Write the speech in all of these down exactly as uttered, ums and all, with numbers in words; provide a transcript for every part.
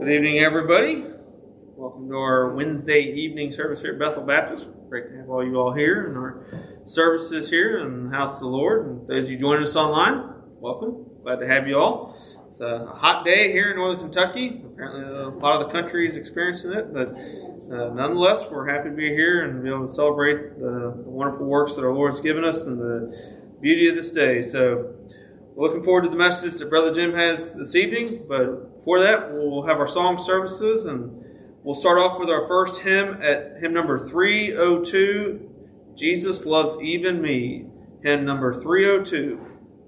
evening, everybody. Welcome to our Wednesday evening service here at Bethel Baptist. Great to have all you all here in our services here in the house of the Lord. And those of you joining us online, welcome. Glad to have you all. It's a hot day here in northern Kentucky. Apparently a lot of the country is experiencing it, but uh, nonetheless, we're happy to be here and be able to celebrate the, the wonderful works that our Lord has given us and the beauty of this day. So we're looking forward to the message that Brother Jim has this evening, but before that, we'll have our song services, and we'll start off with our first hymn at hymn number three oh two, Jesus Loves Even Me, hymn number three oh two.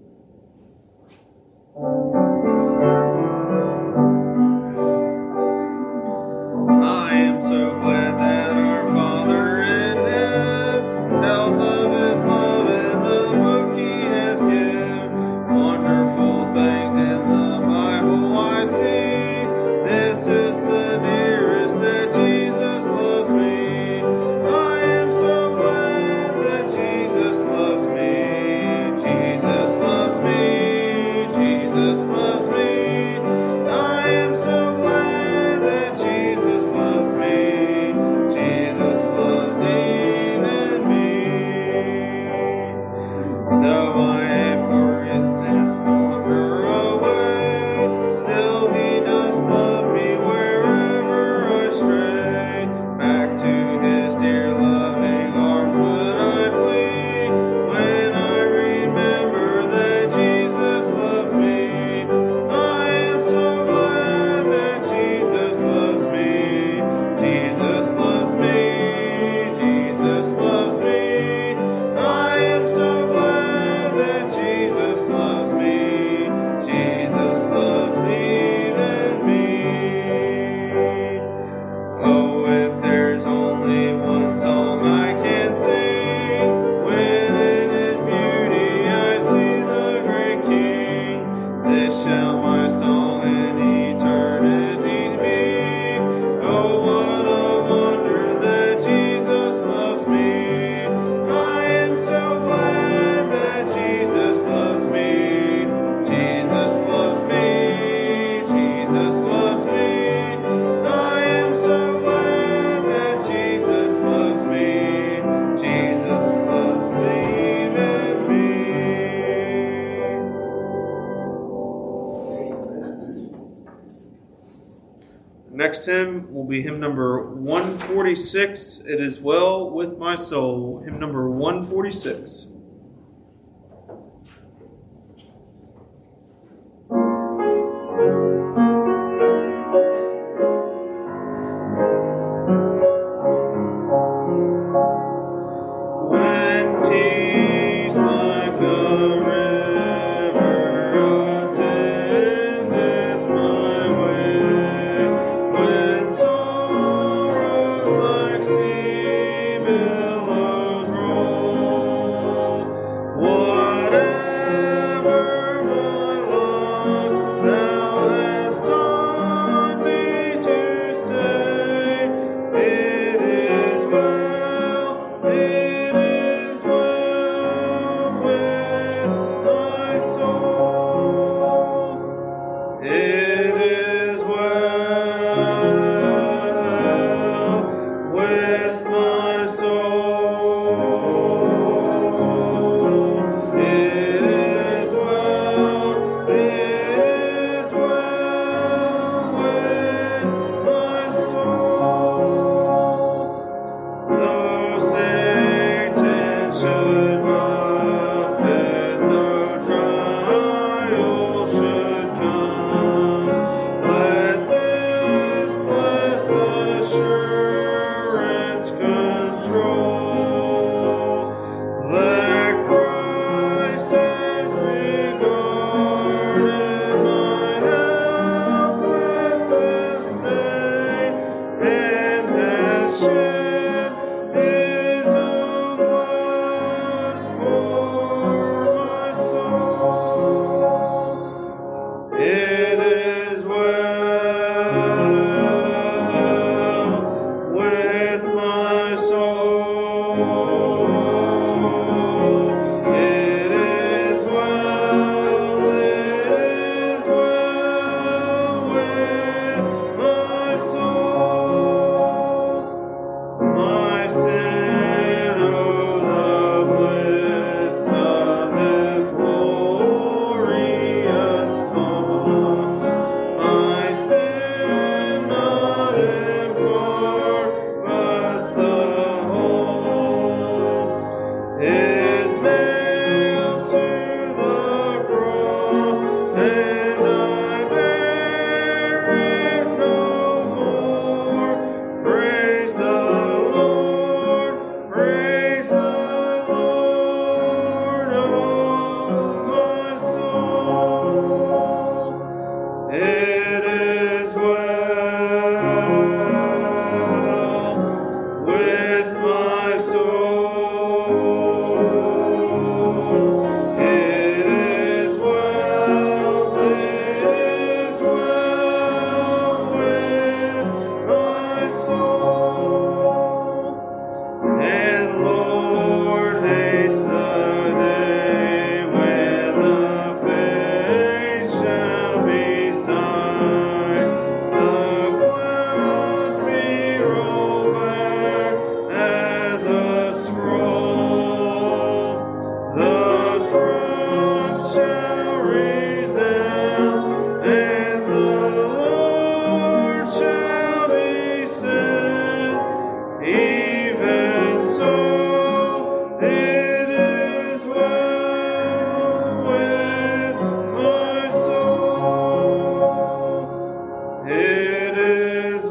I am so glad that our Father in heaven tells of His love in the book He has given. Wonderful things in the Bible I see. This is the dearest that Jesus loves me. I am so glad that Jesus loves me. Jesus loves me. Jesus loves me. I am so glad that Jesus loves me. Jesus loves even me. Though I have forgotten and wander away, still He doth love me wherever I stray. Back to His dear loving arms would I flee, when I remember that Jesus loves me. I am so glad that Jesus loves me. Jesus loves me. Jesus loves me. I am so glad that Jesus loves me. Jesus loves even me. Oh, if there's only one song I can sing, when in His beauty I see the great King, this shall my song in eternity be. Oh, what a wonder that Jesus loves me. I am so glad that Jesus loves me. Jesus loves me. Jesus loves me. I am so glad that Jesus loves me. Jesus loves even me. Next hymn will be hymn number one forty-six. It is well with my soul. Hymn number one forty-six. When peace like a river attendeth my way, when sorrows like sea billows roll, whatever my lot, Thou hast taught me to say, it is well, it is well with my soul. It is well with my soul. It is well, it is well with my soul. Though Satan should buffet, though trial should come, let this blessed assurance control, that Christ has regarded my helpless estate, and has shed His own blood for my soul. It is well with my soul. It is well, it is well with my shall resound, and the Lord shall descend. Even so, it is well with my soul. It is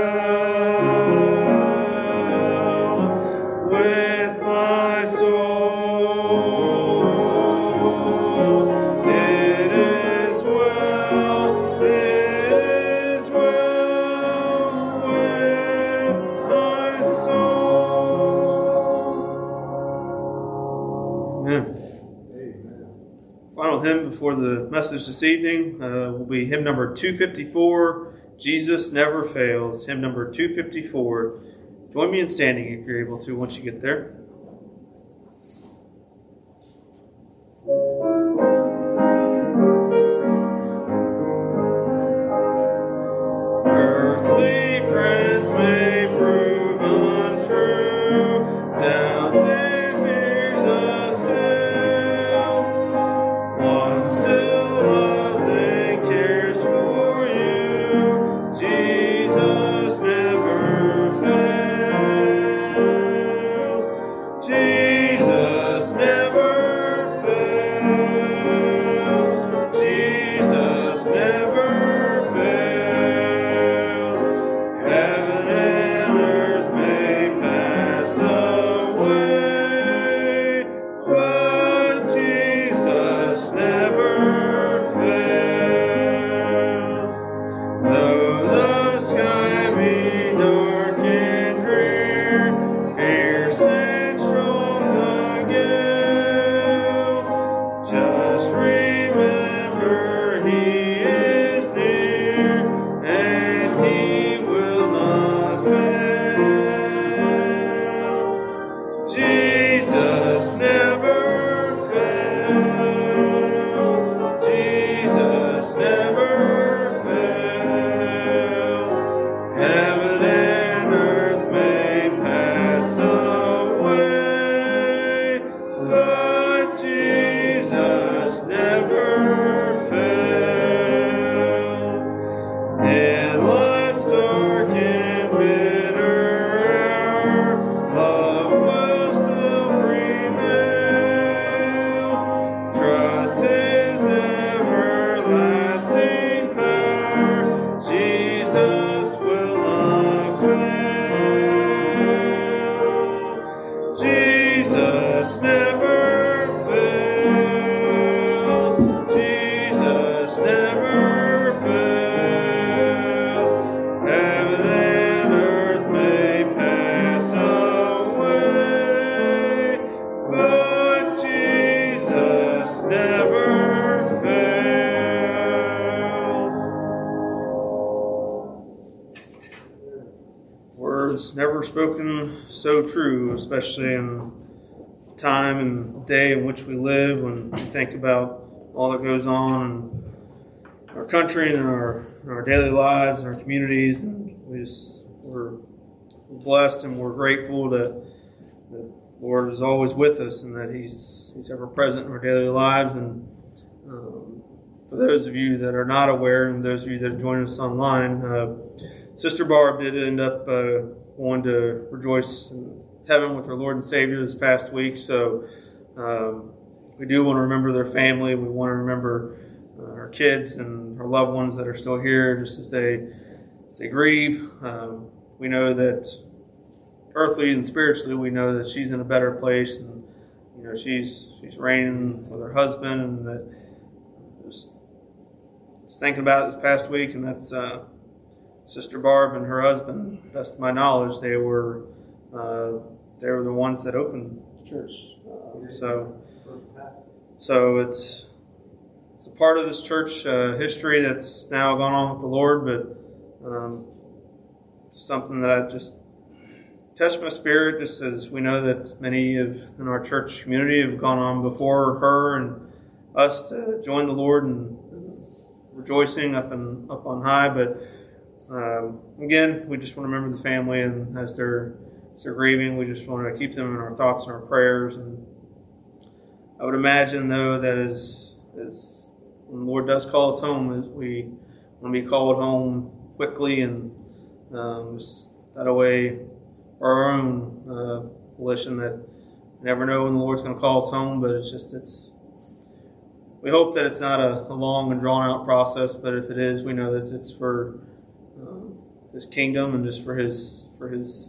well with my soul. It is well, it is well with my soul. Amen. Final hymn before the message this evening uh, will be hymn number two fifty-four, Jesus Never Fails. Hymn number two fifty-four. Join me in standing if you're able to once you get there. Earthly friends may prove untrue, doubts and fears assail. One still loves and cares for you. Jesus never fails. Jesus never fails. Jesus never fails. Heaven and earth may pass away, but Jesus never fails. Though the sky be dark and drear, fierce and strong the gale, just remember He is near, and He will not fail. Jesus never fails. Jesus never fails. Heaven and earth may pass away, but Jesus never fails. In life's dark and bitter hour, love will still prevail. Trust His everlasting power. Jesus will not fail. Jesus never fails. Jesus never fails. Heaven and earth may pass away, but Jesus never fails. Words never spoken so true, especially in the time and day in which we live, when we think about all that goes on in our country and in our, in our daily lives and our communities. And we just, we're blessed and we're grateful that the Lord is always with us and that He's He's ever present in our daily lives. And um, for those of you that are not aware, and those of you that have joined us online, uh, Sister Barb did end up uh, going to rejoice in heaven with her Lord and Savior this past week. So um, we do want to remember their family. We want to remember uh, our kids and our loved ones that are still here, just as they as they grieve. Um, we know that earthly and spiritually, we know that she's in a better place, and you know she's she's reigning with her husband, and that just, just thinking about it this past week, and that's uh, Sister Barb and her husband. Best of my knowledge, they were uh, they were the ones that opened the church. Uh, so so it's it's a part of this church uh, history that's now gone on with the Lord, but um, something that I just touched my spirit, just as we know that many of in our church community have gone on before her and us to join the Lord and rejoicing up and up on high. But um, again, we just want to remember the family, and as they're as they're grieving, we just want to keep them in our thoughts and our prayers. And I would imagine, though, that as as when the Lord does call us home, as we want to be called home quickly and um, just that away for our own uh, volition, that we never know when the Lord's going to call us home, but it's just, it's, we hope that it's not a, a long and drawn out process, but if it is, we know that it's for um, His kingdom and just for His, for His,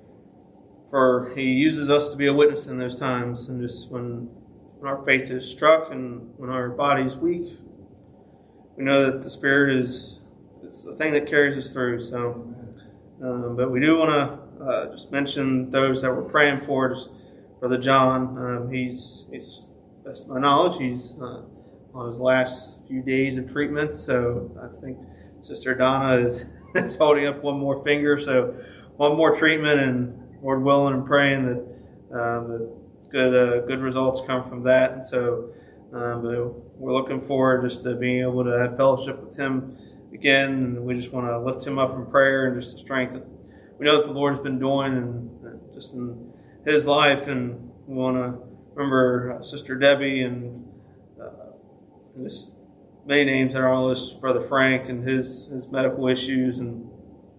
for He uses us to be a witness in those times, and just when, when our faith is struck and when our body is weak, we know that the Spirit is, is the thing that carries us through. So, um, but we do want to uh, just mention those that we're praying for. Just Brother John, um, he's, he's, best of my knowledge, he's uh, on his last few days of treatment. So I think Sister Donna is, is holding up one more finger. So one more treatment, and Lord willing, and praying that um, that good uh, good results come from that. And so um, we're looking forward just to being able to have fellowship with him again. And we just want to lift him up in prayer and just the strength that we know that the Lord has been doing and just in his life. And we want to remember uh, Sister Debbie and, uh, and just many names that are on the list, Brother Frank and his, his medical issues, and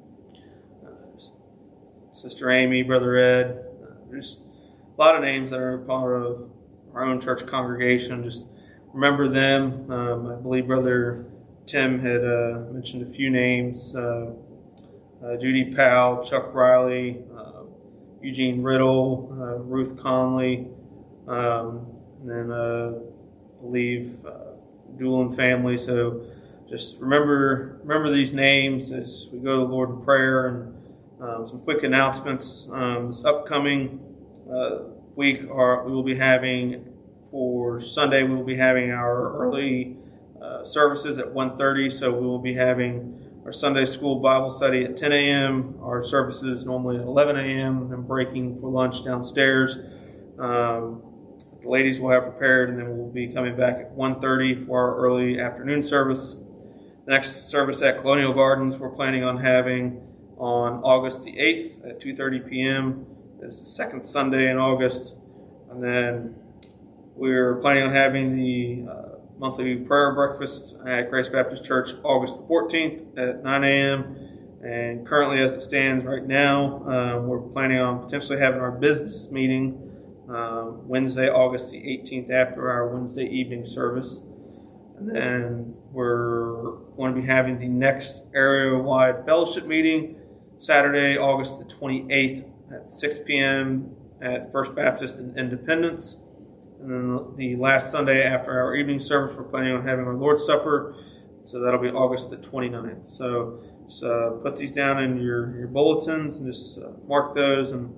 uh, Sister Amy, Brother Ed, uh, just a lot of names that are part of our own church congregation. Just remember them. Um, I believe Brother Tim had uh, mentioned a few names, uh, uh, Judy Powell, Chuck Riley, uh, Eugene Riddle, uh, Ruth Conley, um, and then uh, I believe uh, Doolin family. So just remember remember these names as we go to the Lord in prayer. And um, some quick announcements. Um, this upcoming uh, week, are, we will be having, for Sunday, we will be having our early uh, services at one thirty. So we will be having our Sunday school Bible study at ten a.m. Our services normally at eleven a.m. and breaking for lunch downstairs. Um, the ladies will have prepared, and then we'll be coming back at one thirty for our early afternoon service. The next service at Colonial Gardens we're planning on having on August the eighth at two thirty p.m. It's the second Sunday in August. And then we're planning on having the uh, monthly prayer breakfast at Grace Baptist Church August the fourteenth at nine a.m. And currently, as it stands right now, um, we're planning on potentially having our business meeting um, Wednesday, August the eighteenth, after our Wednesday evening service. And then we're going to be having the next area-wide fellowship meeting Saturday, August the twenty-eighth at six p.m. at First Baptist in Independence. And then the last Sunday after our evening service, we're planning on having our Lord's Supper. So that'll be August the twenty-ninth. So just uh, put these down in your, your bulletins and just uh, mark those. And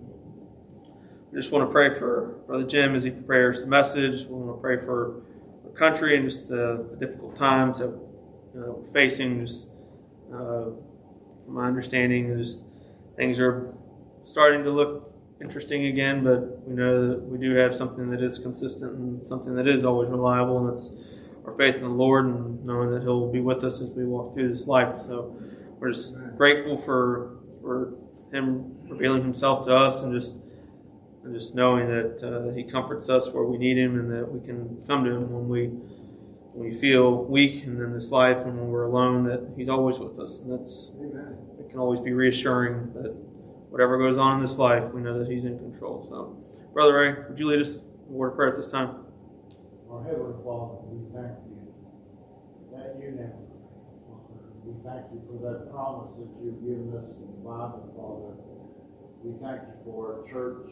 we just want to pray for Brother Jim as he prepares the message. We want to pray for our country and just the, the difficult times that you know, we're facing. Just uh, from my understanding, just things are starting to look interesting again, but we know that we do have something that is consistent and something that is always reliable, and that's our faith in the Lord and knowing that He'll be with us as we walk through this life. So we're just grateful for for Him revealing Himself to us, and just and just knowing that uh, He comforts us where we need Him, and that we can come to Him when we when we feel weak and in this life, and when we're alone, that He's always with us, and that's Amen. It can always be reassuring that whatever goes on in this life, we know that He's in control. So, Brother Ray, would you lead us in a word of prayer at this time? Our Heavenly Father, we thank you. Thank you now, Father. We thank you for that promise that you've given us in the Bible, Father. We thank you for our church.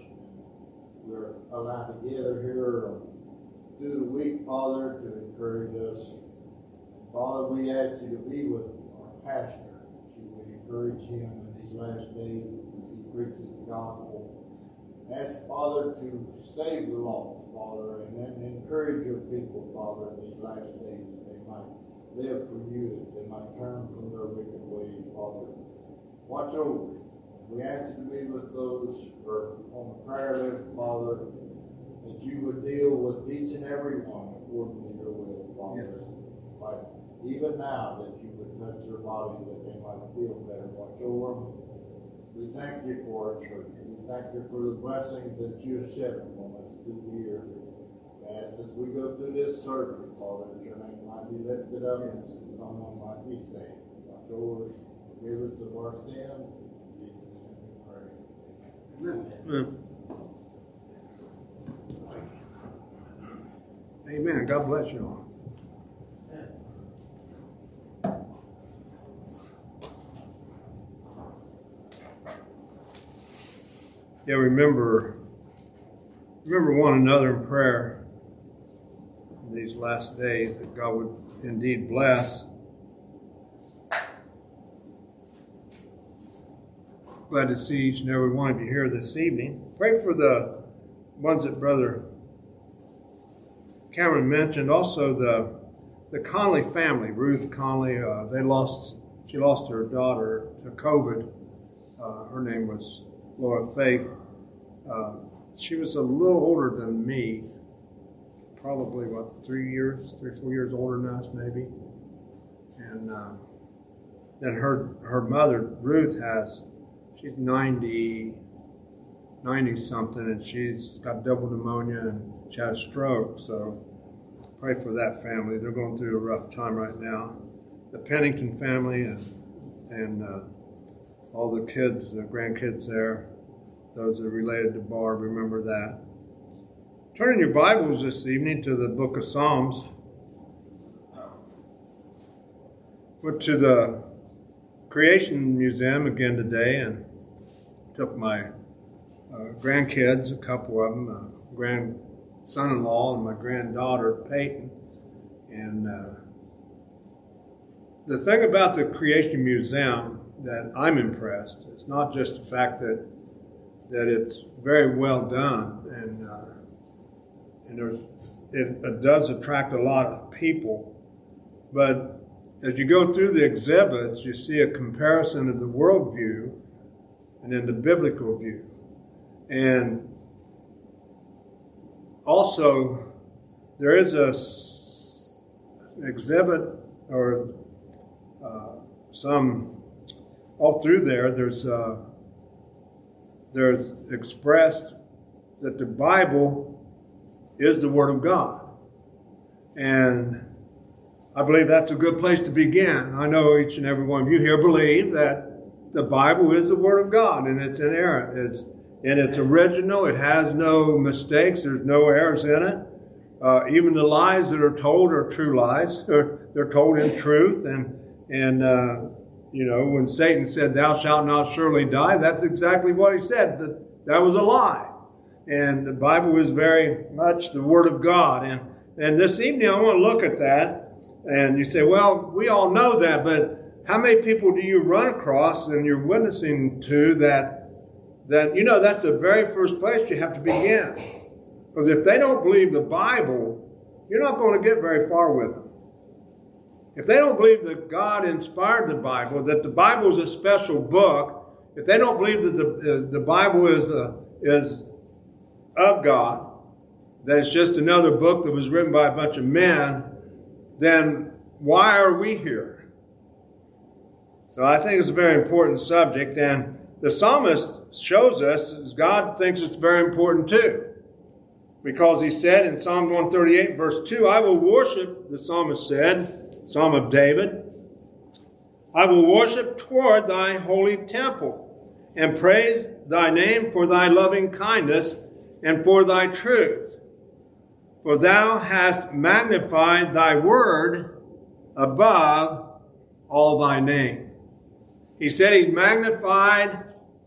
We're allowed to gather here through the week, Father, to encourage us. Father, we ask you to be with our pastor, that you would encourage him in these last days as he preaches the gospel. Ask, Father, to save the lost, Father, and then encourage your people, Father, in these last days, that they might live for you, that they might turn from their wicked ways, Father. Watch over. We ask you to be with those who are on the prayer list, Father, that you would deal with each and every one according to your will, Father. Yes. Like even now, that you would touch their body, that they might feel better. Watch over them. We thank you for our church. We thank you for the blessings that you have shed upon us through the years. As we go through this surgery, Father, that your name might be lifted up and someone might be saved. Watch over us, forgive us of our sin. In Jesus' name we pray. Amen. Amen. Amen. God bless you all. Yeah, remember, remember one another in prayer in these last days, that God would indeed bless. Glad to see each and every one of you here this evening. Pray for the ones that Brother Cameron mentioned. Also, the the Conley family, Ruth Conley. Uh, they lost. She lost her daughter to COVID. Uh, her name was Laura Faith. Uh, she was a little older than me, probably what three years, three four years older than us, maybe. And uh, then her her mother Ruth has. She's ninety, ninety something, and she's got double pneumonia and she had a stroke. So pray for that family. They're going through a rough time right now. The Pennington family and and uh, all the kids, the grandkids there, those that are related to Barb, remember that. Turn in your Bibles this evening to the book of Psalms. Went to the Creation Museum again today and took my uh, grandkids, a couple of them, uh, grandson-in-law and my granddaughter, Peyton. And uh, the thing about the Creation Museum that I'm impressed, it's not just the fact that that it's very well done, and uh, and there's it, it does attract a lot of people, but as you go through the exhibits, you see a comparison of the worldview and then the biblical view. And also, there is a s- exhibit or uh, some, all through there, there's, uh, there's expressed that the Bible is the Word of God. And I believe that's a good place to begin. I know each and every one of you here believe that the Bible is the Word of God, and it's inerrant. It's and it's original. It has no mistakes. There's no errors in it. Uh, even the lies that are told are true lies. They're, they're told in truth. And and uh, you know, when Satan said, "Thou shalt not surely die," that's exactly what he said. But that was a lie. And the Bible is very much the Word of God. And and this evening I want to look at that. And you say, well, we all know that, but how many people do you run across and you're witnessing to that, that, you know, that's the very first place you have to begin. Because if they don't believe the Bible, you're not going to get very far with them. If they don't believe that God inspired the Bible, that the Bible is a special book, if they don't believe that the, uh, the Bible is, uh, is of God, that it's just another book that was written by a bunch of men, then why are we here? So I think it's a very important subject, and the psalmist shows us God thinks it's very important too. Because he said in Psalm one thirty-eight, verse two, I will worship, the psalmist said, Psalm of David, I will worship toward thy holy temple and praise thy name for thy loving kindness and for thy truth. For thou hast magnified thy word above all thy name. He said he's magnified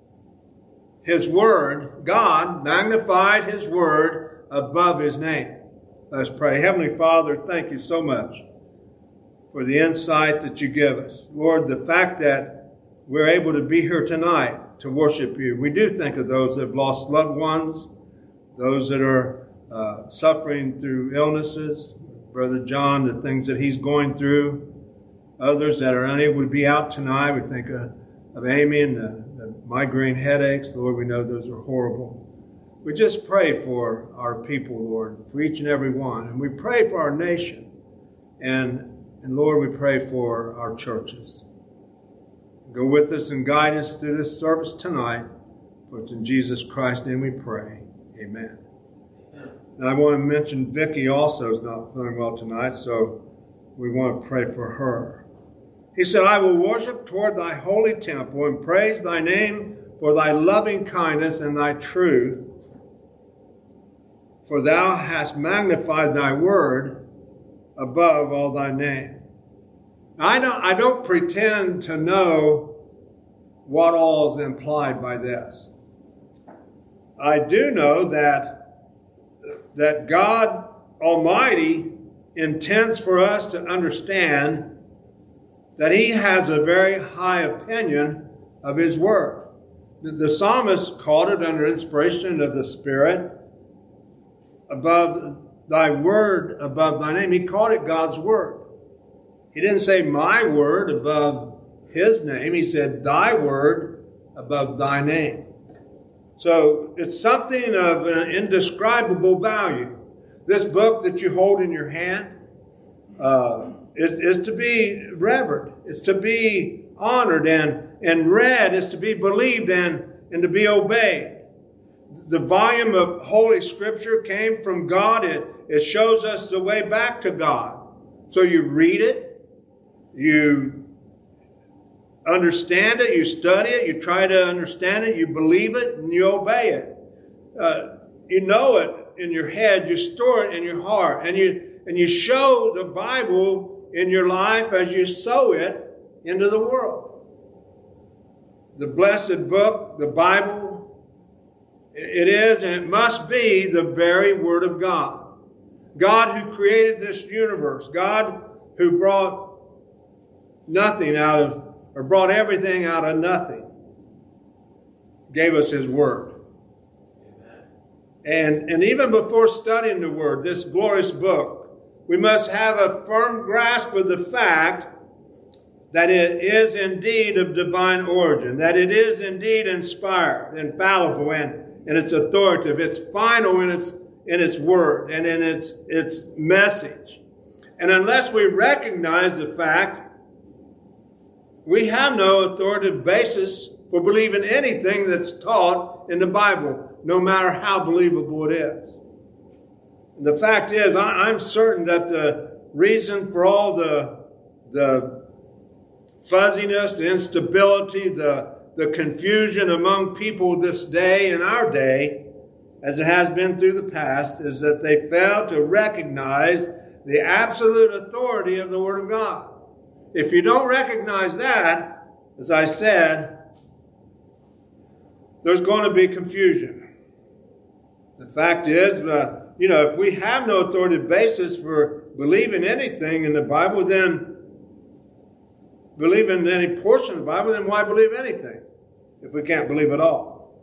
his word. God magnified his word above his name. Let's pray. Heavenly Father, thank you so much for the insight that you give us. Lord, the fact that we're able to be here tonight to worship you. We do think of those that have lost loved ones, those that are Uh, suffering through illnesses, Brother John, the things that he's going through, others that are unable to be out tonight. We think of, of Amy and the, the migraine headaches. Lord, we know those are horrible. We just pray for our people, Lord, for each and every one. And we pray for our nation. And, and Lord, we pray for our churches. Go with us and guide us through this service tonight. For it's in Jesus Christ's name we pray. Amen. And I want to mention Vicky also is not feeling well tonight, so we want to pray for her. He said, I will worship toward thy holy temple and praise thy name for thy loving kindness and thy truth. For thou hast magnified thy word above all thy name. I don't, I don't pretend to know what all is implied by this. I do know that, that God Almighty intends for us to understand that he has a very high opinion of his word. The, the psalmist called it under inspiration of the Spirit, above thy word, above thy name. He called it God's word. He didn't say my word above his name. He said thy word above thy name. So it's something of an indescribable value. This book that you hold in your hand uh, is, is to be revered. It's to be honored and, and read. It's to be believed and, and to be obeyed. The volume of Holy Scripture came from God. It, it shows us the way back to God. So you read it. You understand it, you study it, you try to understand it, you believe it, and you obey it. Uh, you know it in your head, you store it in your heart, and you and you show the Bible in your life as you sow it into the world. The blessed book, the Bible, it is and it must be the very Word of God. God who created this universe, God who brought nothing out of, or brought everything out of nothing, gave us his word. And, and even before studying the word, this glorious book, we must have a firm grasp of the fact that it is indeed of divine origin, that it is indeed inspired, infallible, and, and it's authoritative. It's final in its, in its word and in its, its message. And unless we recognize the fact, we have no authoritative basis for believing anything that's taught in the Bible, no matter how believable it is. The fact is, I, I'm certain that the reason for all the, the fuzziness, the instability, the, the confusion among people this day, in our day, as it has been through the past, is that they fail to recognize the absolute authority of the Word of God. If you don't recognize that, as I said, there's going to be confusion. The fact is, uh, you know, if we have no authoritative basis for believing anything in the Bible, then believing any portion of the Bible, then why believe anything if we can't believe it all?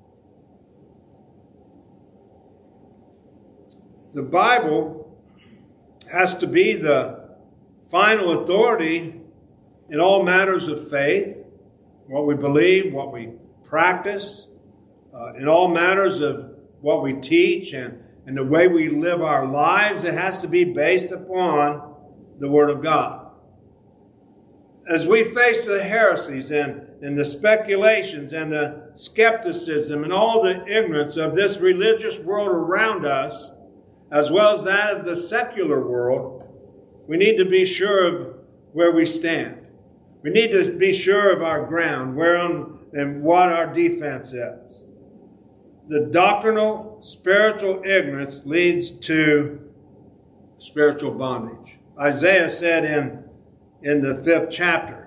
The Bible has to be the final authority in all matters of faith, what we believe, what we practice, uh, in all matters of what we teach and, and the way we live our lives. It has to be based upon the Word of God. As we face the heresies and, and the speculations and the skepticism and all the ignorance of this religious world around us, as well as that of the secular world, we need to be sure of where we stand. We need to be sure of our ground, where on, and what our defense is. The doctrinal spiritual ignorance leads to spiritual bondage. Isaiah said in, in the fifth chapter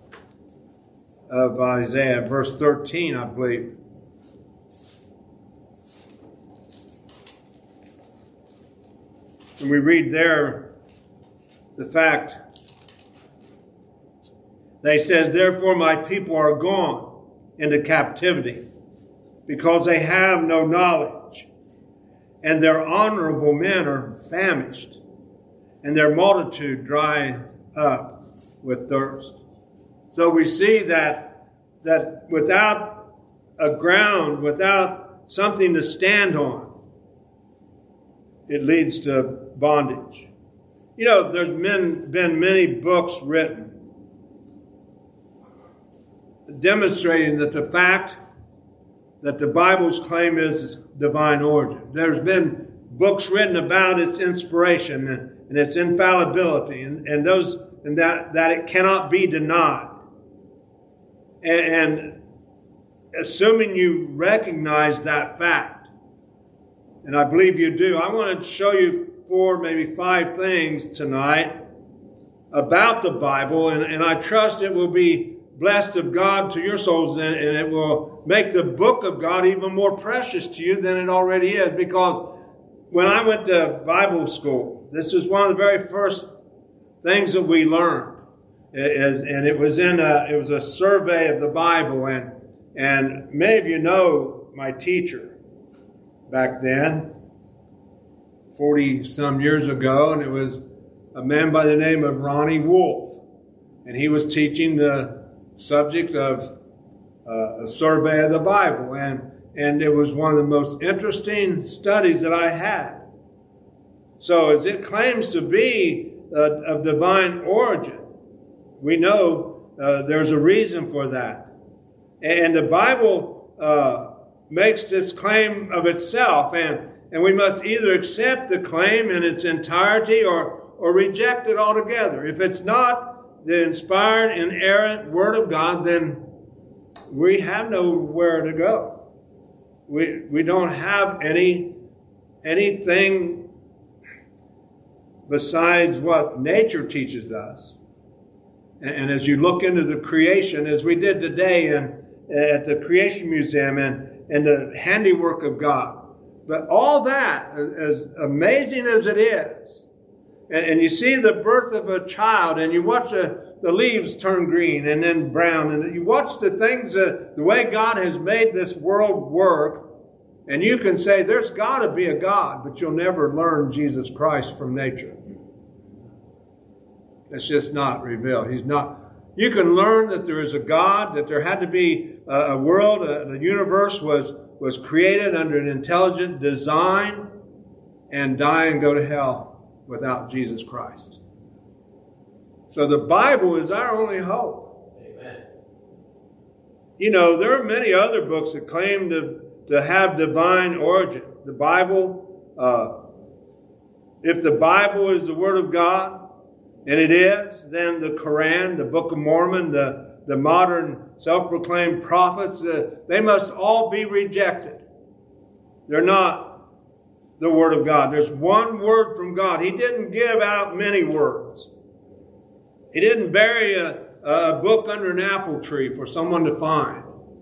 of Isaiah, verse thirteen, I believe, and we read there the fact, they says, therefore my people are gone into captivity, because they have no knowledge, and their honorable men are famished, and their multitude dry up with thirst. So we see that, that without a ground, without something to stand on, it leads to bondage. You know, there's been, been many books written demonstrating that the fact that the Bible's claim is divine origin. There's been books written about its inspiration and, and its infallibility, and, and those and that, that it cannot be denied. And, and assuming you recognize that fact, and I believe you do, I want to show you four, maybe five things tonight about the Bible, and, and I trust it will be blessed of God to your souls, and, and it will make the book of God even more precious to you than it already is. Because when I went to Bible school, this was one of the very first things that we learned, it, and it was in a it was a survey of the Bible, and and many of you know my teacher back then, forty some years ago, and it was a man by the name of Ronnie Wolf, and he was teaching the subject of uh, a survey of the Bible, and and it was one of the most interesting studies that I had. So as it claims to be uh, of divine origin, we know uh, there's a reason for that, and the Bible uh, makes this claim of itself, and and we must either accept the claim in its entirety or or reject it altogether. If it's not the inspired, inerrant Word of God, then we have nowhere to go. We we don't have any anything besides what nature teaches us. And, and as you look into the creation, as we did today in, at the Creation Museum, and, and the handiwork of God, but all that, as amazing as it is, and, and you see the birth of a child, and you watch a, the leaves turn green and then brown, and you watch the things, that, the way God has made this world work, and you can say there's got to be a God, but you'll never learn Jesus Christ from nature. It's just not revealed. He's not. You can learn that there is a God, that there had to be a, a world, a, the universe was was created under an intelligent design, and die and go to hell without Jesus Christ. So the Bible is our only hope. Amen. You know, there are many other books that claim to, to have divine origin. The Bible, uh, if the Bible is the Word of God, and it is, then the Quran, the Book of Mormon, the The modern self-proclaimed prophets, uh, they must all be rejected. They're not the Word of God. There's one word from God. He didn't give out many words. He didn't bury a, a book under an apple tree for someone to find.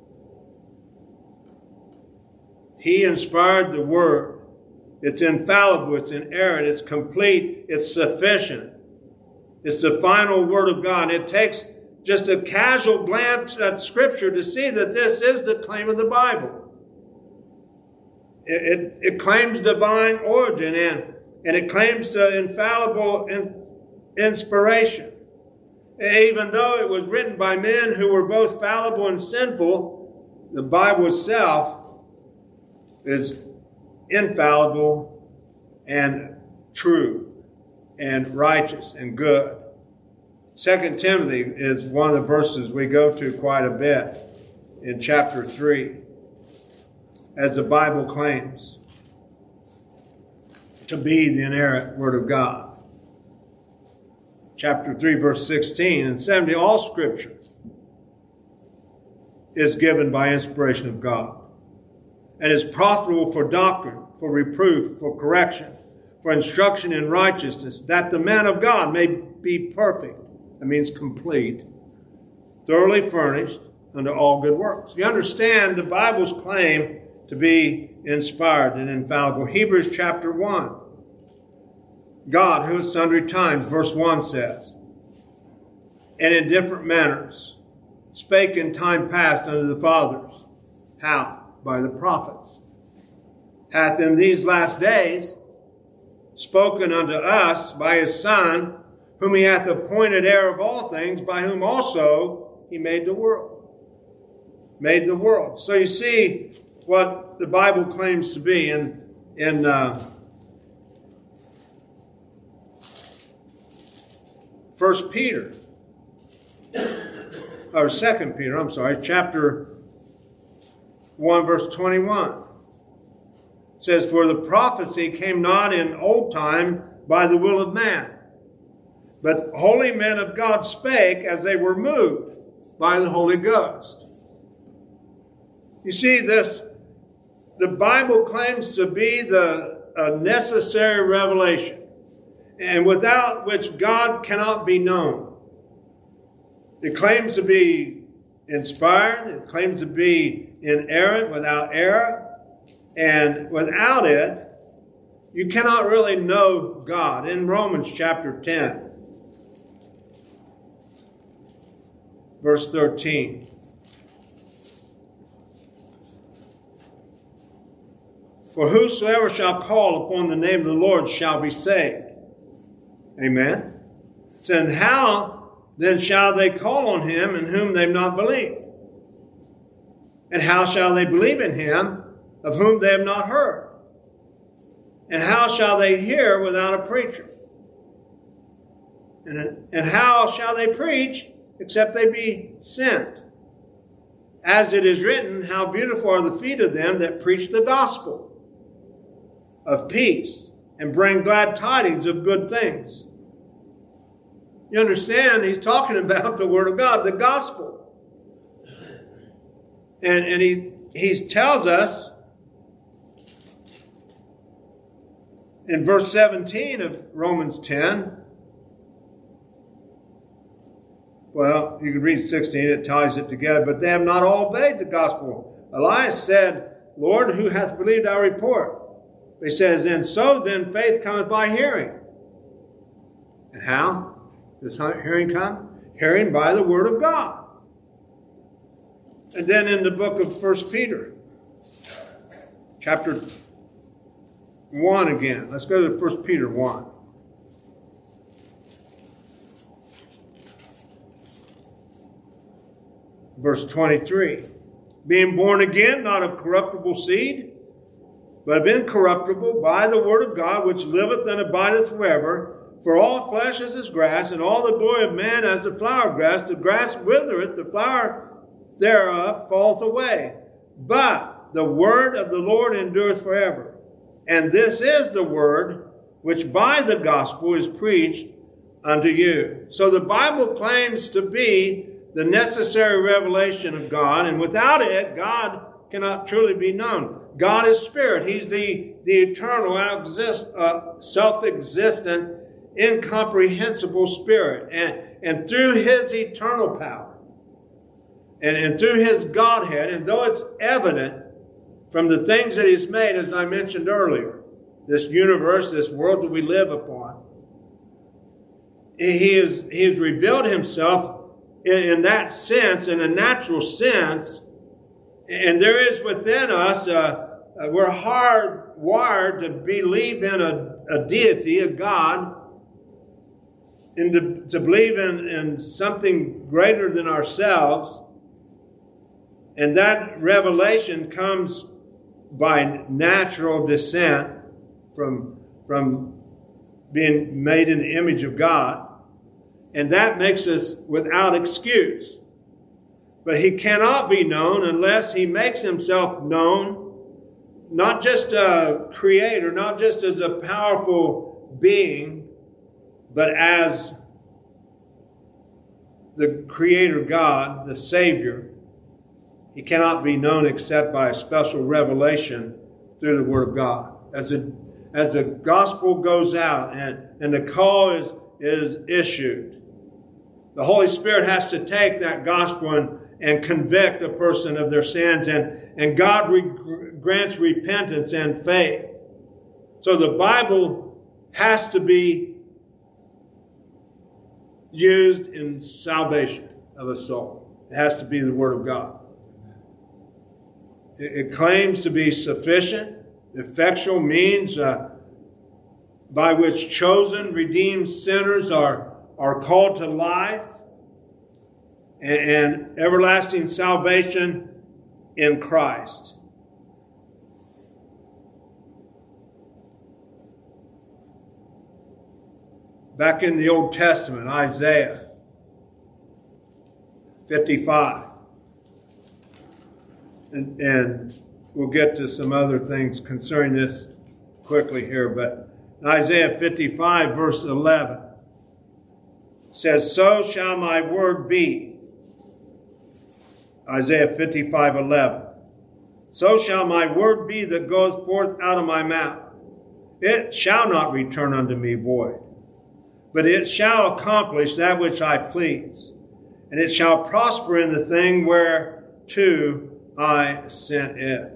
He inspired the Word. It's infallible, it's inerrant, it's complete, it's sufficient. It's the final Word of God. It takes just a casual glance at Scripture to see that this is the claim of the Bible. It, it, it claims divine origin, and, and it claims the infallible in, inspiration. Even though it was written by men who were both fallible and sinful, the Bible itself is infallible and true and righteous and good. Second Timothy is one of the verses we go to quite a bit in chapter three, as the Bible claims to be the inerrant Word of God. Chapter three, verse sixteen and seventeen, all Scripture is given by inspiration of God and is profitable for doctrine, for reproof, for correction, for instruction in righteousness, that the man of God may be perfect. That means complete, thoroughly furnished unto all good works. You understand the Bible's claim to be inspired and infallible. Hebrews chapter one. God, who at sundry times, verse one says, and in different manners, spake in time past unto the fathers. How? By the prophets. Hath in these last days spoken unto us by his Son, whom he hath appointed heir of all things, by whom also he made the world. Made the world. So you see what the Bible claims to be in, in uh, First Peter, or Second Peter, I'm sorry, chapter one, verse twenty-one. It says, for the prophecy came not in old time by the will of man, but holy men of God spake as they were moved by the Holy Ghost. You see, this, the Bible claims to be the a necessary revelation, and without which God cannot be known. It claims to be inspired. It claims to be inerrant, without error. And without it, you cannot really know God. In Romans chapter ten, verse thirteen. For whosoever shall call upon the name of the Lord shall be saved. Amen. So, and how then shall they call on him in whom they've not believed? And how shall they believe in him of whom they have not heard? And how shall they hear without a preacher? And, and how shall they preach except they be sent? As it is written, how beautiful are the feet of them that preach the gospel of peace and bring glad tidings of good things. You understand, he's talking about the Word of God, the gospel. And, and he, he tells us in verse seventeen of Romans ten, well, you can read sixteen, it ties it together, but they have not all obeyed the gospel. Elias said, Lord, who hath believed our report? He says, and so then faith cometh by hearing. And how does hearing come? Hearing by the word of God. And then in the book of First Peter, chapter one again. Let's go to First Peter one. Verse twenty-three. Being born again, not of corruptible seed, but of incorruptible, by the word of God, which liveth and abideth forever. For all flesh is as grass, and all the glory of man as the flower of grass. The grass withereth, the flower thereof falleth away. But the word of the Lord endureth forever. And this is the word which by the gospel is preached unto you. So the Bible claims to be the necessary revelation of God, and without it, God cannot truly be known. God is spirit. He's the, the eternal, exist, uh, self-existent, incomprehensible spirit. And, and through his eternal power, and, and through his Godhead, and though it's evident from the things that he's made, as I mentioned earlier, this universe, this world that we live upon, he has, he has revealed himself in, in that sense, in a natural sense. And there is within us, uh, uh, we're hardwired to believe in a, a deity, a God, and to, to believe in, in something greater than ourselves. And that revelation comes by natural descent from, from being made in the image of God. And that makes us without excuse. But he cannot be known unless he makes himself known, not just a creator, not just as a powerful being, but as the creator God, the Savior. He cannot be known except by a special revelation through the Word of God. As a, as the gospel goes out and, and the call is, is issued, the Holy Spirit has to take that gospel and and convict a person of their sins, and, and God re- grants repentance and faith. So the Bible has to be used in salvation of a soul. It has to be the Word of God. It, it claims to be sufficient, effectual means uh, by which chosen, redeemed sinners are, are called to life, and everlasting salvation in Christ. Back in the Old Testament, Isaiah fifty-five. And, and we'll get to some other things concerning this quickly here. But in Isaiah fifty-five, verse eleven, says, so shall my word be. Isaiah fifty-five, eleven. So shall my word be that goes forth out of my mouth. It shall not return unto me void, but it shall accomplish that which I please, and it shall prosper in the thing whereto I sent it.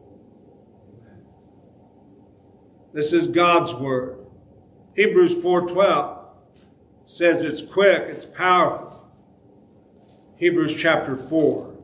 This is God's word. Hebrews four twelve says it's quick, it's powerful. Hebrews chapter four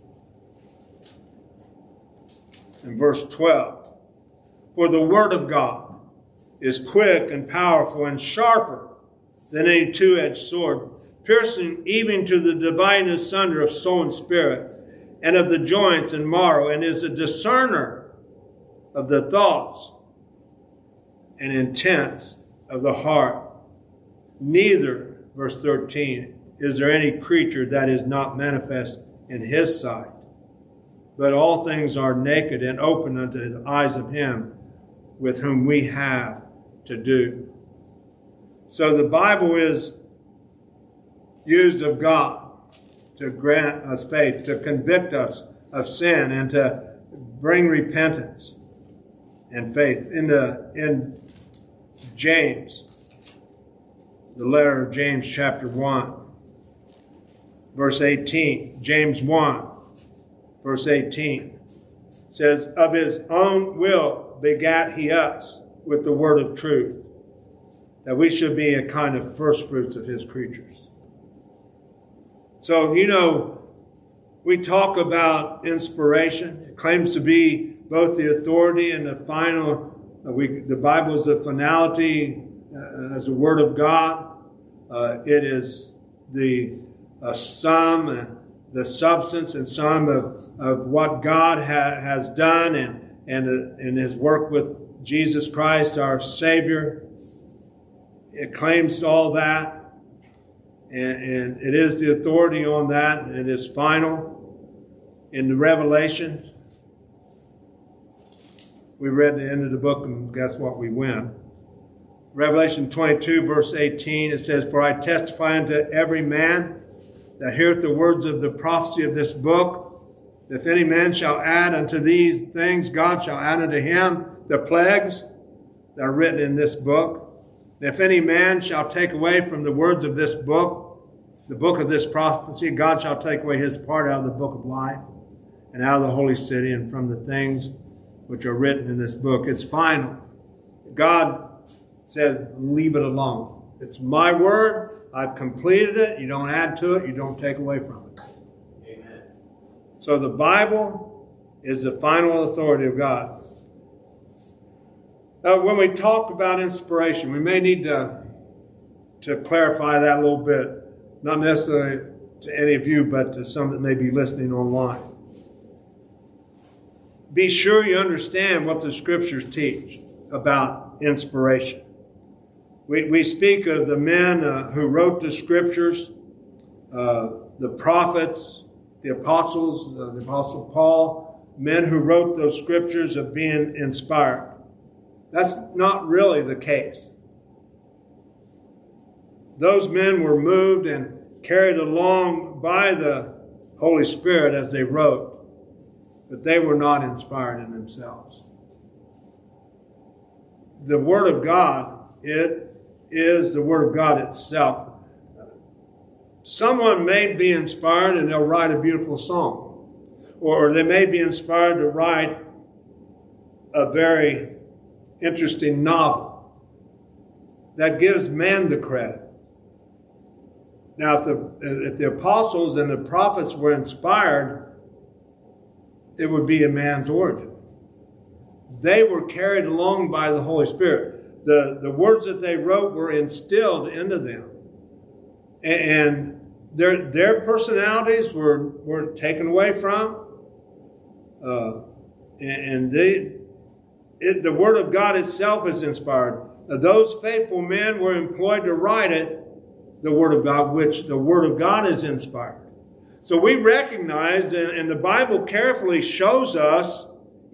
and verse twelve. For the word of God is quick and powerful and sharper than any two-edged sword, piercing even to the dividing asunder of soul and spirit, and of the joints and marrow, and is a discerner of the thoughts and intents of the heart. Neither, verse thirteen, is there any creature that is not manifest in his sight, but all things are naked and open unto the eyes of him with whom we have to do. So the Bible is used of God to grant us faith, to convict us of sin, and to bring repentance and faith. In the in James, the letter of James chapter one, verse eighteen, James one, verse eighteen, says, of his own will begat he us with the word of truth, that we should be a kind of first fruits of his creatures. So, you know, we talk about inspiration. It claims to be both the authority and the final. Uh, we, the Bible is the finality uh, as a word of God. Uh, it is the uh, sum, uh, the substance and sum of, of what God ha- has done and, and uh, in his work with Jesus Christ, our Savior. It claims all that. And, and it is the authority on that. It is final. In the Revelation, we read the end of the book, and guess what? We win. Revelation twenty-two, verse eighteen, it says, for I testify unto every man that heareth the words of the prophecy of this book, if any man shall add unto these things, God shall add unto him the plagues that are written in this book. If any man shall take away from the words of this book, the book of this prophecy, God shall take away his part out of the book of life and out of the holy city and from the things which are written in this book. It's final. God says, leave it alone. It's my word. I've completed it. You don't add to it. You don't take away from it. Amen. So the Bible is the final authority of God. Now, when we talk about inspiration, we may need to, to clarify that a little bit. Not necessarily to any of you, but to some that may be listening online. Be sure you understand what the scriptures teach about inspiration. We, we speak of the men uh, who wrote the scriptures, uh, the prophets, the apostles, uh, the apostle Paul, men who wrote those scriptures of being inspired. That's not really the case. Those men were moved and carried along by the Holy Spirit as they wrote, but they were not inspired in themselves. The Word of God, it is the Word of God itself. Someone may be inspired and they'll write a beautiful song, or they may be inspired to write a very interesting novel that gives man the credit. Now, if the, if the apostles and the prophets were inspired, it would be a man's origin. They were carried along by the Holy Spirit. The, the words that they wrote were instilled into them. And their, their personalities were, weren't taken away from. Uh, and and they, it, the Word of God itself is inspired. Now, those faithful men were employed to write it, the Word of God, which the Word of God is inspired. So we recognize, and, and the Bible carefully shows us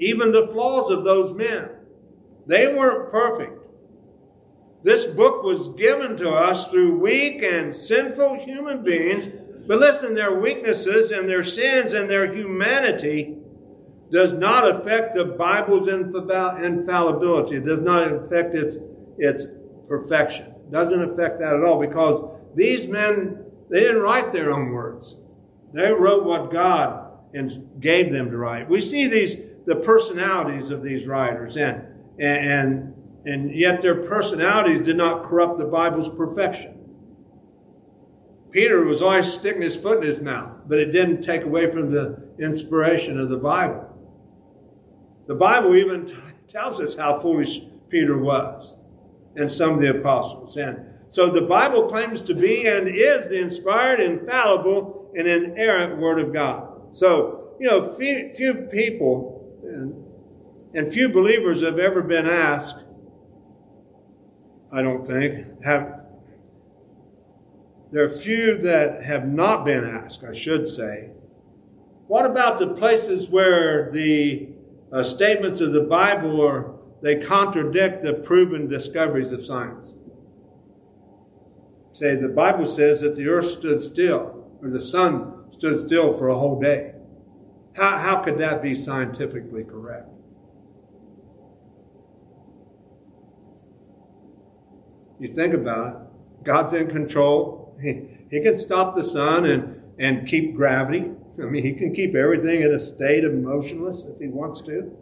even the flaws of those men. They weren't perfect. This book was given to us through weak and sinful human beings. But listen, their weaknesses and their sins and their humanity does not affect the Bible's infallibility. It does not affect its, its perfection. It doesn't affect that at all, because these men, they didn't write their own words. They wrote what God gave them to write. We see these the personalities of these writers, and and and yet their personalities did not corrupt the Bible's perfection. Peter was always sticking his foot in his mouth, but it didn't take away from the inspiration of the Bible. The Bible even t- tells us how foolish Peter was, and some of the apostles. And so the Bible claims to be and is the inspired, infallible, and inerrant Word of God. So, you know, few, few people and, and few believers have ever been asked, I don't think, have there are few that have not been asked, I should say, what about the places where the uh, statements of the Bible are, they contradict the proven discoveries of science? Say, the Bible says that the earth stood still, or the sun stood still for a whole day. How, how could that be scientifically correct? You think about it. God's in control. He, he can stop the sun and, and keep gravity. I mean, he can keep everything in a state of motionless if he wants to.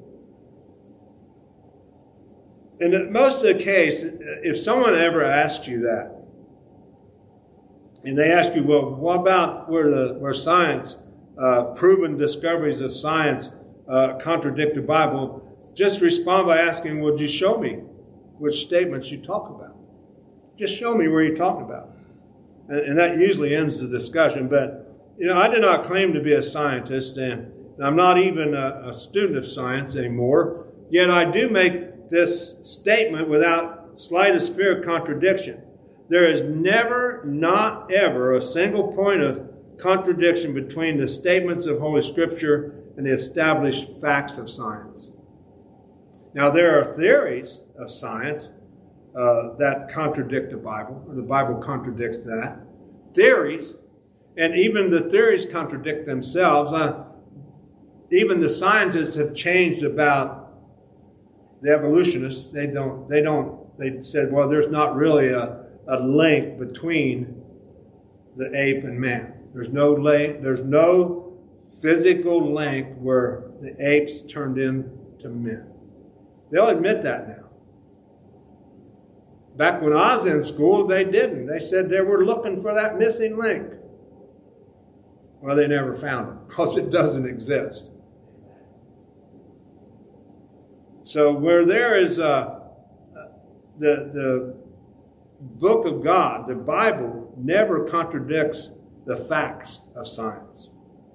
And in most of the case, if someone ever asked you that, and they ask you, well, what about where the where science, uh, proven discoveries of science uh, contradict the Bible, just respond by asking, well, just show me which statements you talk about. Just show me where you're talking about. And, and that usually ends the discussion. But, you know, I do not claim to be a scientist, and I'm not even a, a student of science anymore. Yet I do make this statement without slightest fear of contradiction. There is never, not ever, a single point of contradiction between the statements of Holy Scripture and the established facts of science. Now, there are theories of science uh, that contradict the Bible, or the Bible contradicts that. Theories, and even the theories contradict themselves. Uh, even the scientists have changed about the evolutionists. They don't, they don't, they said, well, there's not really a, a link between the ape and man. There's no link, there's no physical link where the apes turned into men. They'll admit that now. Back when I was in school, they didn't. They said they were looking for that missing link. Well, they never found it because it doesn't exist. So where there is a, the, the book of God, the Bible, never contradicts the facts of science.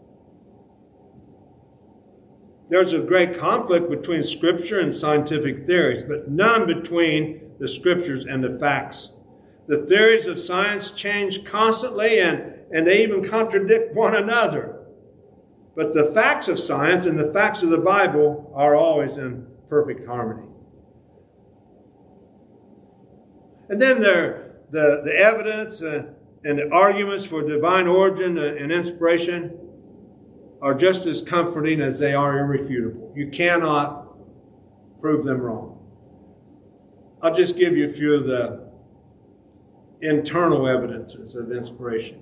There's a great conflict between Scripture and scientific theories, but none between the Scriptures and the facts. The theories of science change constantly, and, and they even contradict one another. But the facts of science and the facts of the Bible are always in perfect harmony. And then there, the, the evidence uh, and the arguments for divine origin and inspiration are just as comforting as they are irrefutable. You cannot prove them wrong. I'll just give you a few of the internal evidences of inspiration.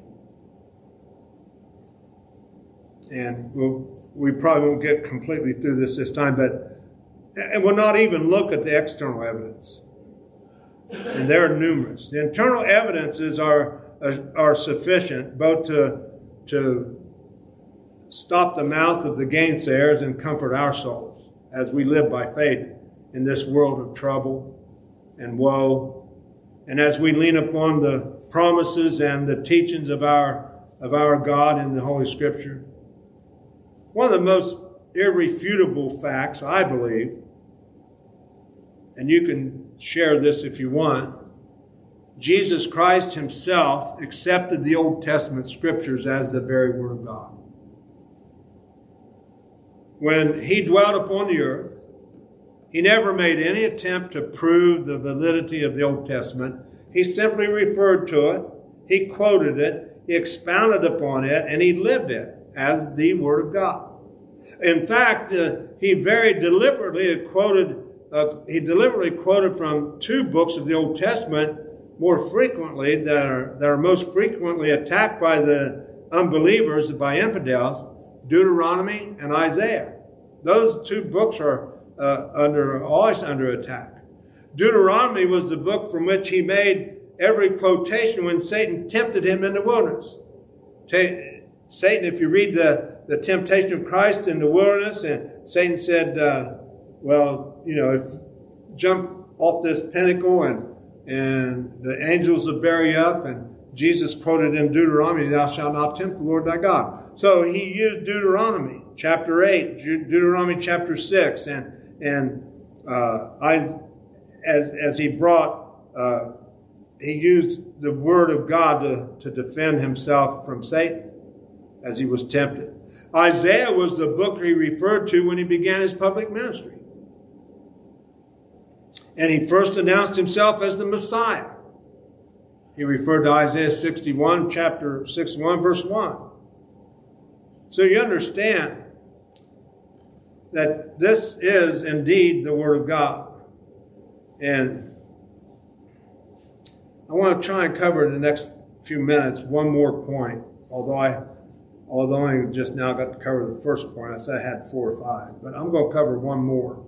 And we'll, we probably won't get completely through this this time, but and we'll not even look at the external evidence. And there are numerous. The internal evidences are, are, are sufficient both to, to stop the mouth of the gainsayers and comfort our souls as we live by faith in this world of trouble and woe, and as we lean upon the promises and the teachings of our of our God in the Holy Scripture. One of the most irrefutable facts, I believe, and you can share this if you want, Jesus Christ himself accepted the Old Testament Scriptures as the very Word of God. when he dwelt upon the earth, he never made any attempt to prove the validity of the Old Testament. He simply referred to it, he quoted it, he expounded upon it, and he lived it as the Word of God. In fact, uh, he very deliberately quoted, uh, he deliberately quoted from two books of the Old Testament more frequently, that are, that are most frequently attacked by the unbelievers, by infidels, Deuteronomy and Isaiah. Those two books are uh, under always under attack. Deuteronomy was the book from which he made every quotation when Satan tempted him in the wilderness. Satan, if you read the, the temptation of Christ in the wilderness, and Satan said, uh, well, you know, if jump off this pinnacle and and the angels will bear you up, and Jesus quoted in Deuteronomy, thou shalt not tempt the Lord thy God. So he used Deuteronomy chapter eight, Deuteronomy chapter six, and and uh, I, as as he brought, uh, he used the word of God to, to defend himself from Satan as he was tempted. Isaiah was the book he referred to when he began his public ministry. And he first announced himself as the Messiah. He referred to Isaiah sixty-one, chapter sixty-one, verse one. So you understand that this is indeed the Word of God. And I want to try and cover in the next few minutes one more point, although I although I just now got to cover the first point. I said I had four or five, but I'm going to cover one more.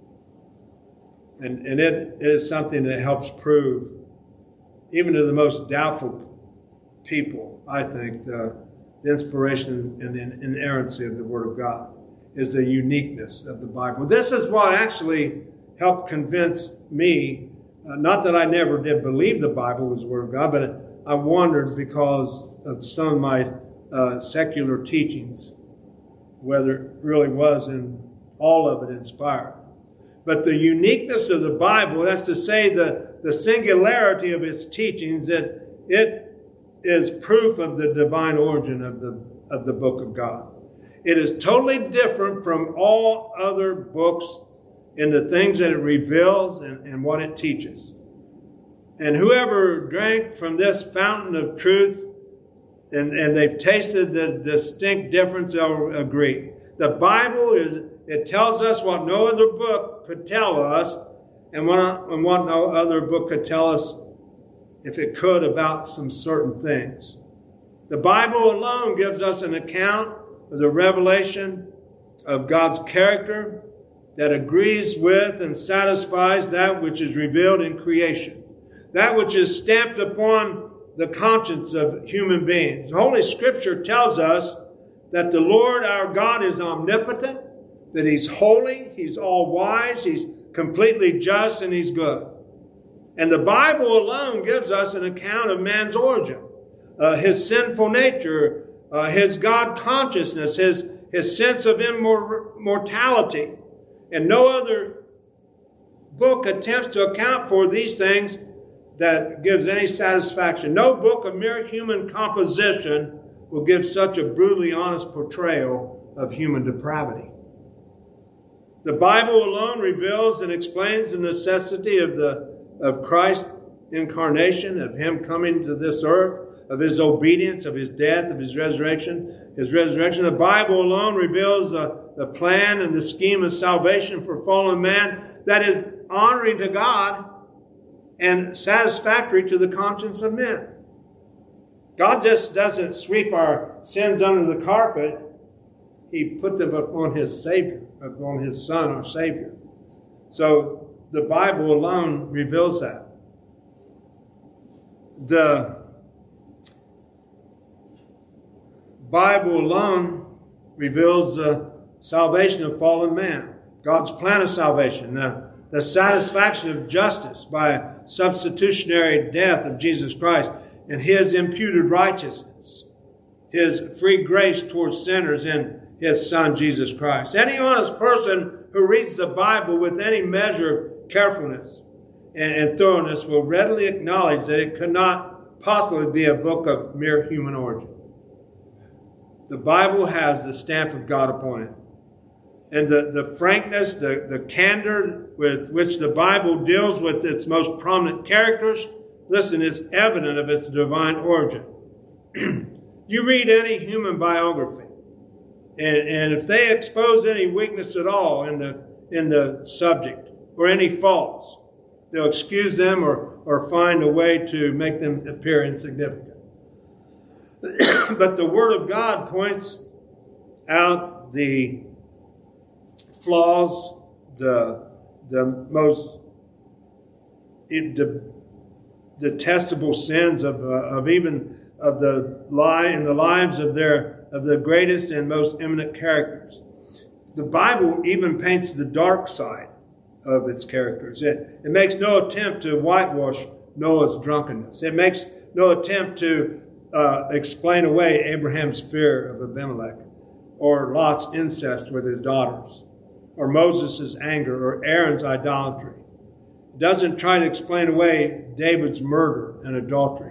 And, and it is something that helps prove, even to the most doubtful people, I think, the, the inspiration and the inerrancy of the Word of God is the uniqueness of the Bible. This is what actually helped convince me, uh, not that I never did believe the Bible was the Word of God, but I wondered because of some of my uh, secular teachings, whether it really was in all of it inspired. But the uniqueness of the Bible, that's to say the, the singularity of its teachings, that it is proof of the divine origin of the, of the book of God. It is totally different from all other books in the things that it reveals and, and what it teaches. And whoever drank from this fountain of truth and, and they've tasted the distinct difference, they'll agree. The Bible is, it tells us what no other book could tell us, and what, and what no other book could tell us, if it could, about some certain things. The Bible alone gives us an account of the revelation of God's character that agrees with and satisfies that which is revealed in creation, that which is stamped upon the conscience of human beings. Holy Scripture tells us that the Lord our God is omnipotent, that He's holy, He's all-wise, He's completely just, and He's good. And the Bible alone gives us an account of man's origin, uh, his sinful nature, uh, his God consciousness, his, his sense of immortality. And no other book attempts to account for these things that gives any satisfaction. No book of mere human composition will give such a brutally honest portrayal of human depravity. The Bible alone reveals and explains the necessity of the of Christ's incarnation, of Him coming to this earth, of His obedience, of His death, of His resurrection, His resurrection. The Bible alone reveals the, the plan and the scheme of salvation for fallen man that is honoring to God and satisfactory to the conscience of men. God just doesn't sweep our sins under the carpet. He put them upon His Savior, upon His Son, our Savior. So the Bible alone reveals that. The Bible alone reveals the salvation of fallen man, God's plan of salvation, the, the satisfaction of justice by substitutionary death of Jesus Christ, and His imputed righteousness, His free grace towards sinners in His Son, Jesus Christ. Any honest person who reads the Bible with any measure of carefulness and, and thoroughness will readily acknowledge that it could not possibly be a book of mere human origin. The Bible has the stamp of God upon it. and the, the frankness, the, the candor with which the Bible deals with its most prominent characters, listen, is evident of its divine origin. You read any human biography, and, and if they expose any weakness at all in the in the subject or any faults, they'll excuse them or, or find a way to make them appear insignificant. But the Word of God points out the flaws, the the most the detestable sins of uh, of even of the lie in the lives of their of the greatest and most eminent characters. The Bible even paints the dark side of its characters. It, it makes no attempt to whitewash Noah's drunkenness. It makes no attempt to uh, explain away Abraham's fear of Abimelech, or Lot's incest with his daughters, or Moses' anger, or Aaron's idolatry. It doesn't try to explain away David's murder and adultery.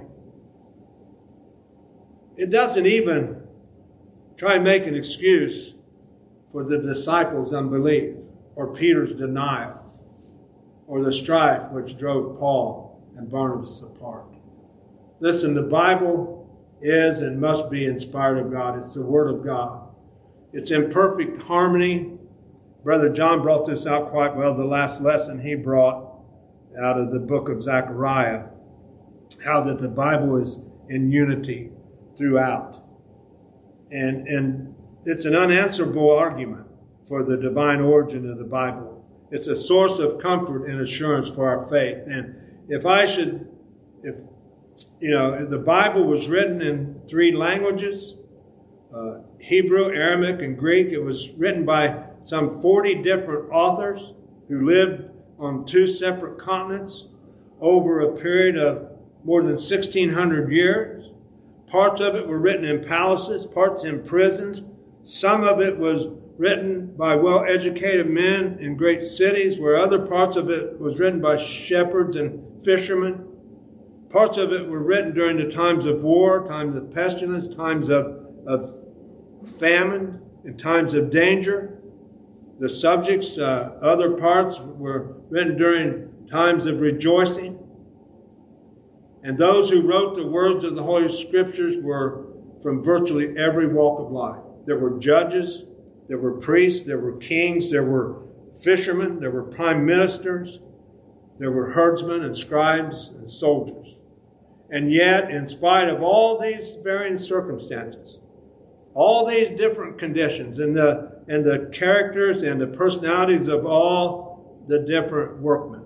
It doesn't even try and make an excuse for the disciples' unbelief, or Peter's denial, or the strife which drove Paul and Barnabas apart. Listen, the Bible is and must be inspired of God. It's the Word of God. It's in perfect harmony. Brother John brought this out quite well, the last lesson he brought out of the book of Zechariah, how that the Bible is in unity throughout. And, and it's an unanswerable argument for the divine origin of the Bible. It's a source of comfort and assurance for our faith. And if I should, if, you know, the Bible was written in three languages, uh, Hebrew, Aramaic, and Greek. It was written by some forty different authors who lived on two separate continents over a period of more than sixteen hundred years. Parts of it were written in palaces, parts in prisons. Some of it was written by well-educated men in great cities, where other parts of it was written by shepherds and fishermen. Parts of it were written during the times of war, times of pestilence, times of, of famine, and times of danger. The subjects, uh, other parts were written during times of rejoicing. And those who wrote the words of the Holy Scriptures were from virtually every walk of life. There were judges, there were priests, there were kings, there were fishermen, there were prime ministers, there were herdsmen and scribes and soldiers. And yet, in spite of all these varying circumstances, all these different conditions, and the, and the characters and the personalities of all the different workmen,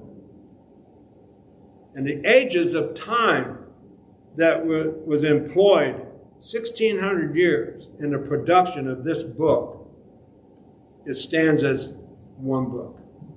and the ages of time that was employed, sixteen hundred years in the production of this book, it stands as one book.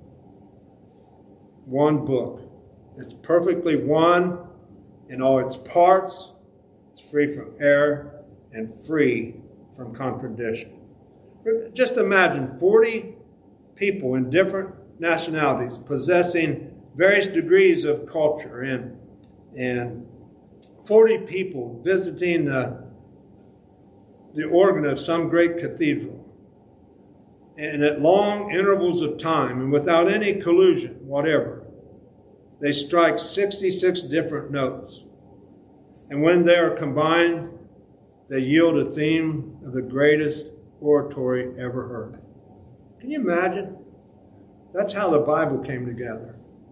One book. It's perfectly one in all its parts. It's free from error and free from contradiction. Just imagine forty people in different nationalities possessing various degrees of culture, and and forty people visiting the, the organ of some great cathedral. And at long intervals of time, and without any collusion whatever, they strike sixty-six different notes. And when they are combined, they yield a theme of the greatest oratory ever heard. Can you imagine? That's how the Bible came together.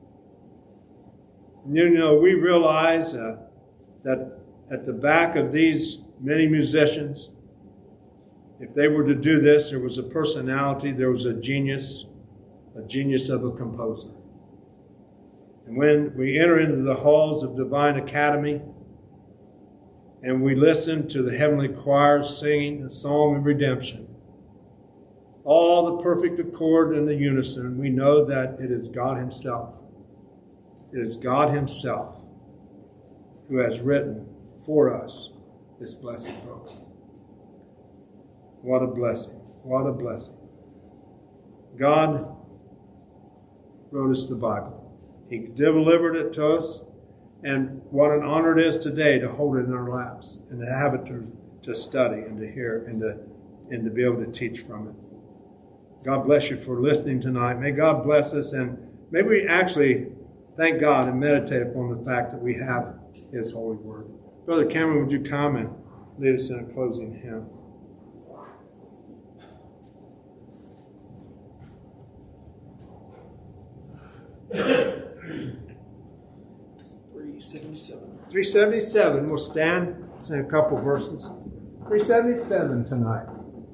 You know, we realize uh, that at the back of these many musicians, if they were to do this, there was a personality, there was a genius, a genius of a composer. And when we enter into the halls of Divine Academy and we listen to the heavenly choirs singing the song of redemption, all the perfect accord and the unison, we know that it is God Himself. It is God Himself who has written for us this blessed book. What a blessing. What a blessing. God wrote us the Bible. He delivered it to us, and what an honor it is today to hold it in our laps and to have it to, to study and to hear and to, and to be able to teach from it. God bless you for listening tonight. May God bless us, and may we actually thank God and meditate upon the fact that we have His holy word. Brother Cameron, would you come and lead us in a closing hymn? three seventy-seven. three seventy-seven. We'll stand, sing a couple verses. three seventy-seven tonight.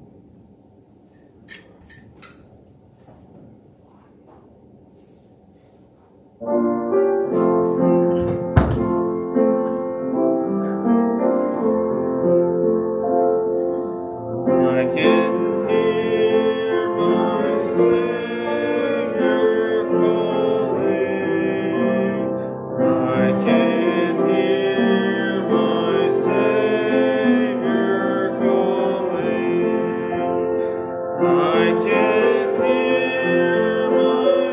I can hear my Savior calling. I can hear my Savior calling. I can hear my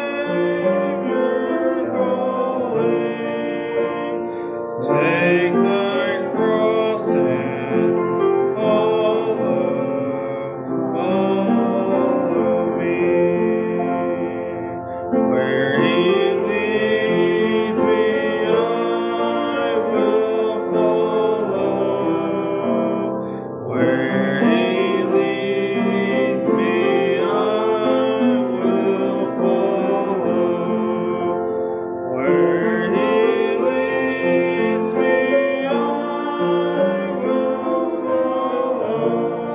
Savior calling. Take thy cross and follow, follow me. Where He leads me, I will follow. Where He leads me, I will follow. Where He leads me, I will follow.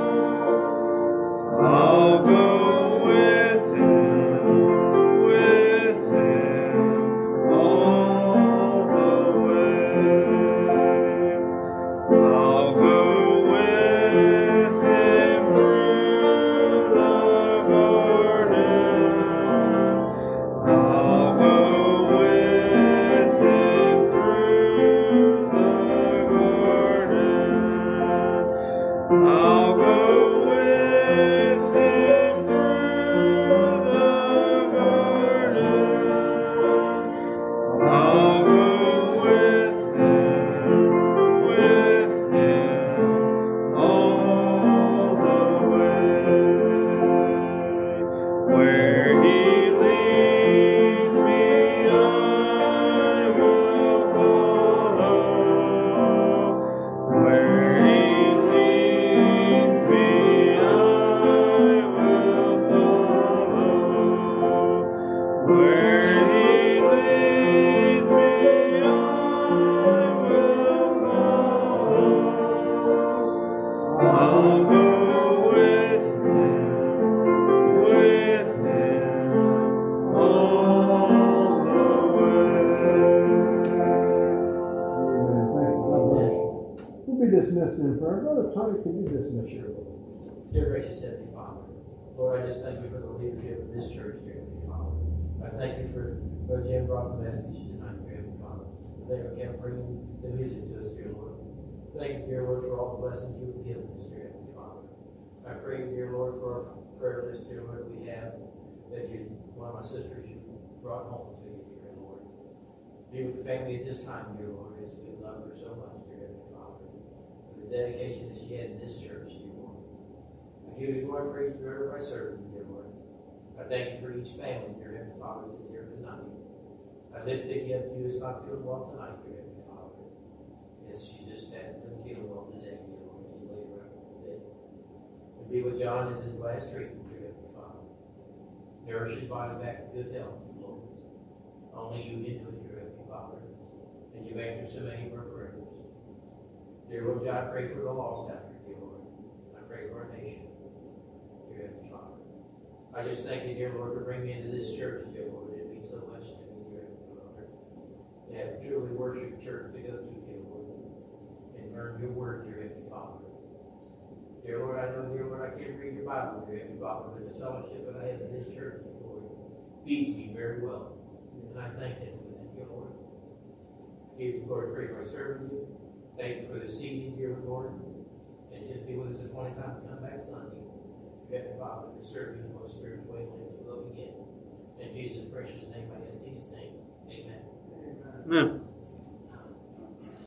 I'll go with Him, with Him all the way. I'll go with Him through the garden. I'll go with Him through the garden. I'll go with Him through the garden. I'll go with Him, with Him all the way. Where He leads me, I will follow. Where He leads me, I will follow. Where He leads me, I will follow. I'll go with Him, with Him all the way. Amen. Thank you. God bless you. We'll be dismissed in prayer. Brother Tony, can you dismiss your Dear gracious Heavenly Father, Lord, I just thank you for the leadership of this church, dear Heavenly Father. I thank you for Brother Jim brought the message tonight, dear Heavenly Father. Thank you for bringing the music to us, dear Lord. Thank you, dear Lord, for all the blessings you have given us, dear Heavenly Father. I pray, dear Lord, for our prayer list, dear Lord, we have that you, one of my sisters, you brought home to you, dear Lord. Be with the family at this time, dear Lord, as we love her so much, dear Heavenly Father. For the dedication that she had in this church, dear Lord. I give you glory and praise for every I serve you, dear Lord. I thank you for each family, dear Heavenly Father, who is here tonight. I lift Vicky up to you as not feeling well tonight, dear Heavenly Father. Yes, she just hasn't been feeling well today, dear Lord. She laid right today. And be with John as his last treatment, dear Heavenly Father. Nourish his body back to good health, Lord. Only you can do it, dear Heavenly Father. And you answer so many of our prayers. Dear Lord, I pray for the lost out there, dear Lord. I pray for our nation, dear Heavenly Father. I just thank you, dear Lord, for bringing me into this church, dear Lord. It means so much to me, dear Heavenly Father. To have a truly worship church to go to, dear Lord, and learn your word, dear Heavenly Father. Dear Lord, I know, dear Lord, I can't read your Bible, dear Heavenly Father, but the fellowship that I have in this church, dear Lord, feeds me very well. And I thank you for that, dear Lord. Give you glory, praise for serving you. Thank you for this evening, dear Lord. And just be with us at one time to come back Sunday. Heavenly Father, to serve you in the most spiritual way and to love again. In Jesus' precious name, I ask these things. Amen. Amen.